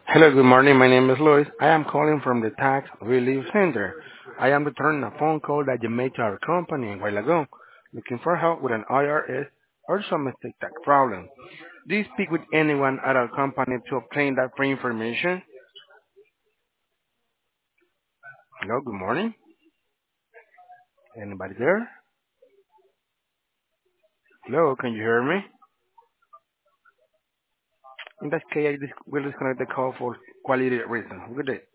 Hello, good morning. My name is Luis. I am calling from the Tax Relief Center. I am returning a phone call that you made to our company a while ago, looking for help with an IRS or some estate tax problem. Do you speak with anyone at our company to obtain that free information? Hello, good morning. Anybody there? Hello, can you hear me? In that case, will disconnect the call for quality reasons. Good day.